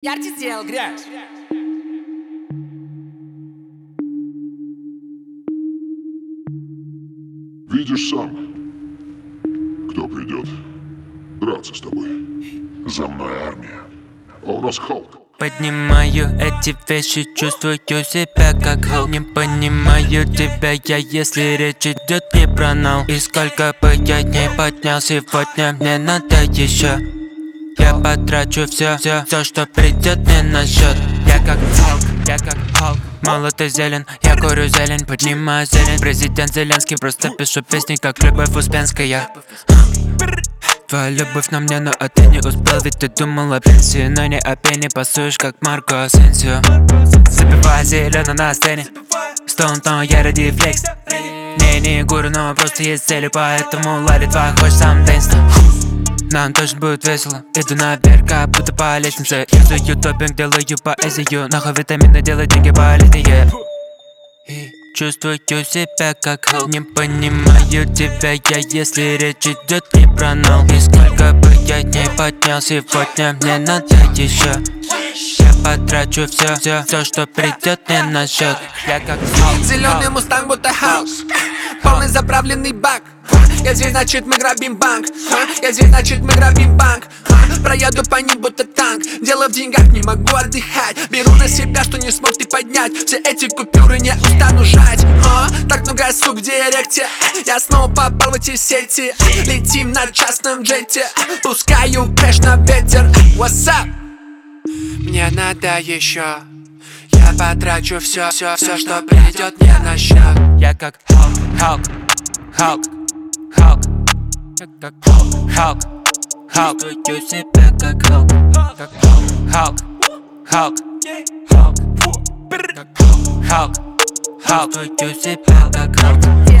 Я сделал грязь. Видишь сам, кто придет драться с тобой. За мной армия, а у нас Халк. Поднимаю эти вещи, чувствую себя как Халк. Не понимаю тебя я, если речь идет не про нал. И сколько бы я не поднял, сегодня мне надо еще. Я потрачу все, что придет мне на счет. Я как Халк, молод и зелен, я курю зелень, поднимаю зелень. Президент Зеленский, просто пишу песни, как Любовь Успенская. Твоя любовь на мне, но ты не успел, ведь ты думал о пенсии, но не о пене. Пасуешь, как Марко Асенсио. Забивай зелено на сцене, Стоунтон, я ради флекс. Не гуру, но просто есть цели, поэтому лали твоя, хочешь сам дэнс. Нам точно будет весело, иду наверх, как будто по лестнице. Юзаю топинг, делаю поэзию, нахуй витамины, делаю деньги полезные. Чувствую себя как Халк. Не понимаю тебя я, если речь идет не про нал. И сколько бы я не поднял, сегодня мне надо еще. Я потрачу все, что придет мне на счет. Я как Халк. Зеленый мустанг, будто хаус, полный заправленный бак. Я здесь, значит, мы грабим банк. Я здесь, значит, мы грабим банк. Проеду по ним, будто танк. Дело в деньгах, не могу отдыхать. Беру на себя, что не смог ты поднять. Все эти купюры не устану жать. Так много сук в директе. Я снова попал в эти сети. Летим на частном джете. Пускаю кэш на ветер. What's up? Мне надо еще. Я потрачу все, что придет мне на счет. Я как Халк. Чувствую себя как Халк. Чувствую себя как Халк.